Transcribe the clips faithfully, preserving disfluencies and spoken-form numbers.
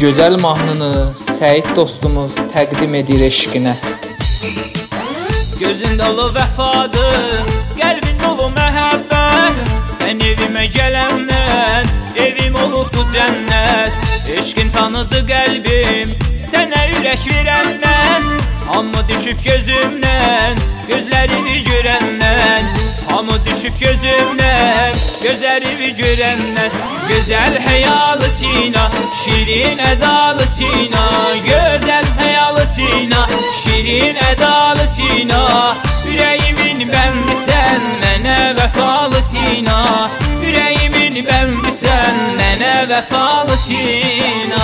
gözəl mahnını Səid dostumuz təqdim edir eşqinə. Gözün dolu vəfadır, qəlbin dolu məhəbbət. Sən evimə gələndən, evim olubdu cənnət. Eşqin tanıdı qəlbim, sənə ürək verəndən. Hamı düşüb gözümdən, gözlərini görəndən. Hamı düşüb gözümdən, gözlərini görəndən. Gözəl həyalı Tina, şirin ədalı Tina. Gözəl həyalı Tina, şirin ədalı Tina. Ürəyimin bəmbisən, mənə vəfalı Tina. Ürəyimin bəmbisən, mənə vəfalı Tina.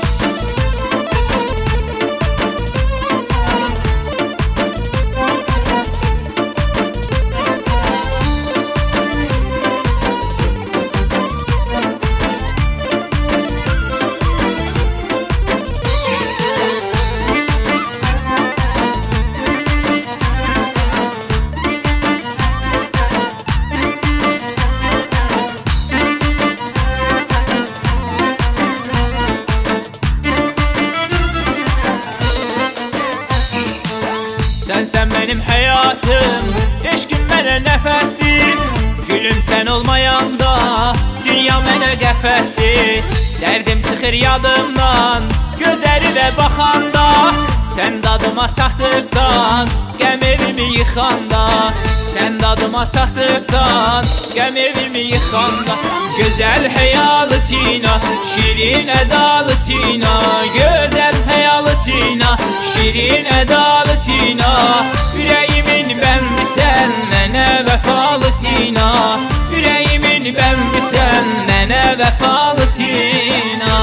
Sənsən mənim həyatım, eşqin mənə nəfəsdir. Gülüm sən olmayanda, dünya mənə qəfəsdir. Dərdim çıxır yadımdan, gözərinə baxanda. Sən dadıma çatdırsan, qəm evimi yıxanda. Sən dadıma çatdırsan, qəm evimi yıxanda. Gözəl həyalı Tina, şirin ədalı Tina. Gözəl həyalı Tina, şirin ədalı Tina. Ürəyimin bəmbisən, mənə vəfalı Tina. Ürəyimin bəmbisən, mənə vəfalı Tina.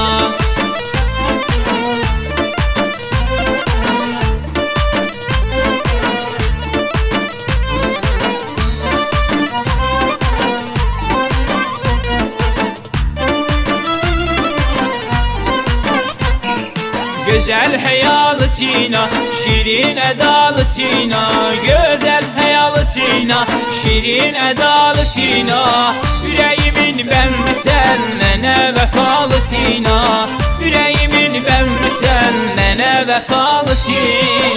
Gözəl həyalı Tina, şirin ədalı Tina. Gözəl həyalı Tina, şirin ədalı Tina. Ürəyimin bəmbisən, mənə vəfalı Tina. Ürəyimin bəmbisən, mənə vəfalı Tina.